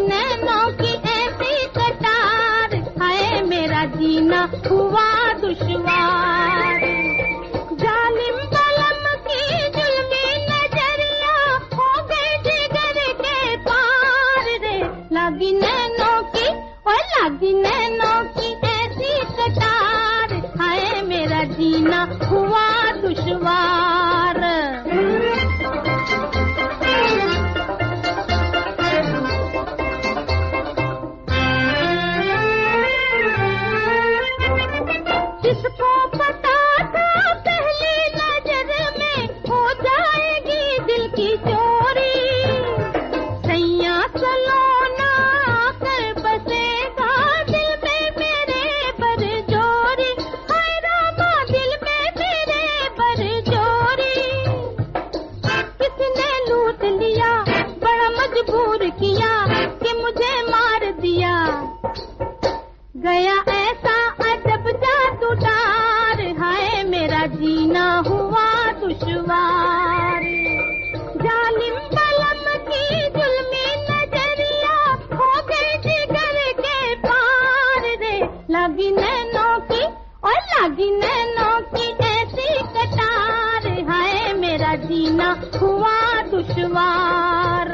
नैनों की ऐसी कटार, हाय मेरा जीना हुआ दुश्वार। जालिम बलम की जुल्मी नजरिया हो गए जिगर के पार रे। लगी नैनों की और लगी नैनों की ऐसी कटार, हाय मेरा जीना हुआ दुश्वार। जिसको पता था पहली नजर में हो जाएगी दिल की चोरी, सैया सलोना आकर बसेगा दिल में मेरे बरजोरी। हाय रामा दिल में मेरे बरजोरी। किसने लूट लिया बड़ा मजबूर किया कि मुझे मार दिया, गया ऐसा अजब जादू डार, हाय मेरा जीना हुआ दुश्वार। जालिम बलम की जुल्मी नजरिया हो गए जिगर के पार रे। लगी नैनों की और लगी नैनों की ऐसी कटार, हाय मेरा जीना हुआ दुश्वार।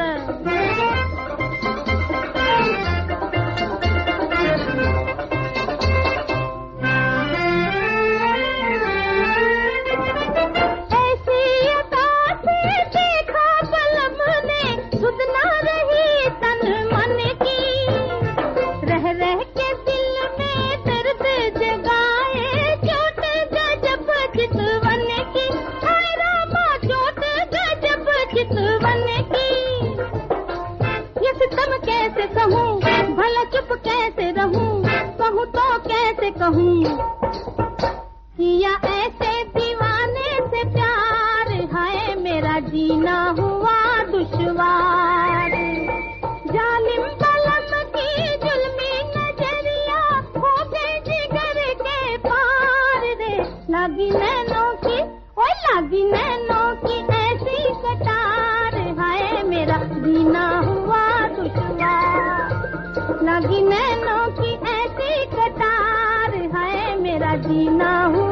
कैसे कहूँ भला चुप कैसे रहूँ, कहूँ तो कैसे कहूँ, किया ऐसे दीवाने से प्यार, हाय मेरा जीना हुआ दुश्वार। जालिम बलम की जुल्मी नजरिया हो गए जिगर के पार रे। लगी नैनों की और लगी नैनों की ऐसी कटार, हाय मेरा जीना हुआ दुश्वार। लगी नैनों की ऐसी कटार, हाय मेरा जीना हुआ